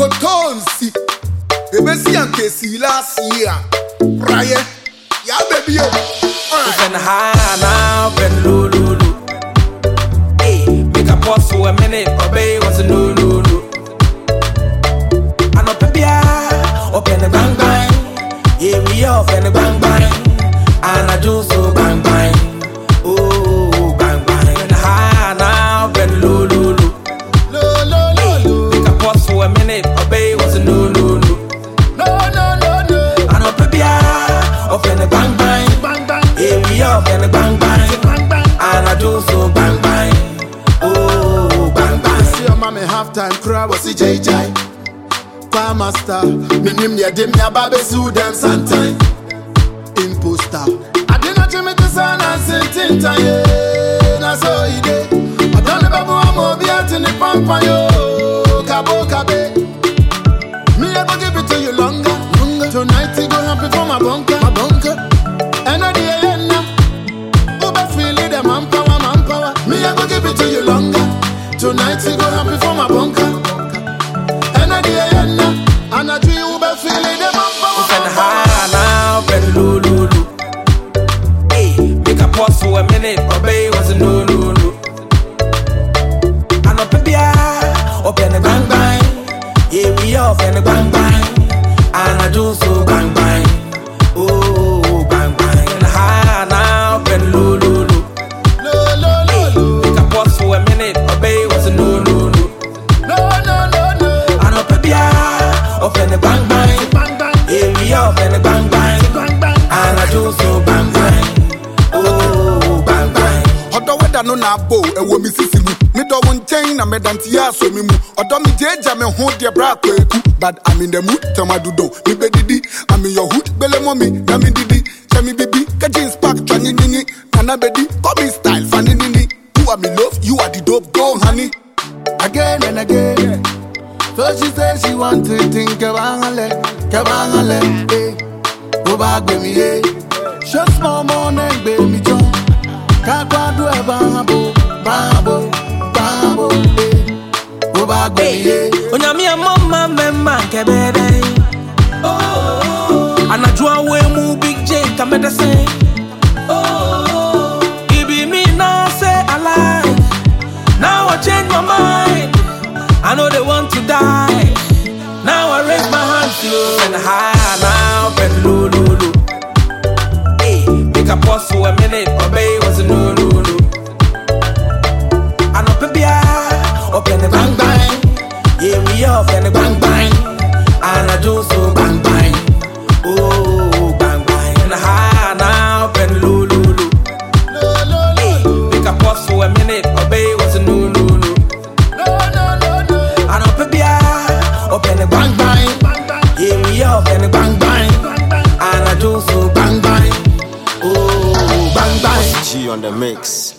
Kotonsi. Ebesi and Casey last year. Prior. Yeah, baby. Open high now, open low, low, low. Hey, make a pause for a minute, obey what's a no, no, no. I know baby, open the bang bang. Yeah, we open the bang bang. And I do so bang bang. Oh, bang bang. Open high now, open low, low, low. Low, low, low, low. Make a pause for a minute, obey what's a no, no, no. No, no, no, no. I know baby, open the bang bang. Yeah, we up in the bang bang, and I do so bang bang. Oh, bang bang. See your mommy halftime crowd was JJ. Farmer star, minim ya dim ya babe su dem sometime. Imposter, I did not meet the sun and sitting time. Na so ide, I don't know babu amo bi ati ni pampa yo. Kabo kabe, me I go give it to you longer. Tonight it go happen for my bunker, And I the Uber freely the manpower. Me I go give it to you longer. Tonight it go happen for my bunker. And I the and I do Uber freely the manpower. Open high now, open low, low, low. Hey, make a pause for a minute, obey what's a no, no, no. I know baby, open the bang bang. Yeah, we open the bang bang, and I do so bang bang. Oh, bang bang. And high now, open low, low, low. Make a pause for a minute, obey what's a no, no, no. I know baby, open the bang bang. Yeah, we open the bang bang, and I do so bang bang. Oh, bang bang. Odo weda no na bo ewo mi sisi mu. Me do won chen na me dante ya so mi mu. Odo mi jeja me ho de bra kwaku. But I'm in the mood, tamadudo. Me be didi, I'm in your hood, bele mommy, na me didi. Chemi bibi, ka jeans pack, chani nini. Nana bedi, call me style, funny nini. You are me love, you are the dope, go honey. Again and again. First she said she want to think kabangale, eh. Go back with me, eh. Shut small morning, baby John. Kakwa do a bangabo, eh. Go back with me, eh. Onyami mama memma kebere. Oh, anajua we mu big J kameda say. Oh, it be me now say I like. Now I change my mind. I know they want to die. Now I raise my hands low and high now, but low, low, low. Hey, make a pause for a minute, obey what's a no, no, no. I know baby, open the bang bang. Yeah, we open the bang bang, and I do so bang bang. Oh, bang bang. And high now, open low, low, low. Hey, make a pause for a minute, obey what's a no, no, no. I know baby, open the bang bang. Yeah, we open the bang bang, and I do so bang bang. Oh, bang bang. G on the mix.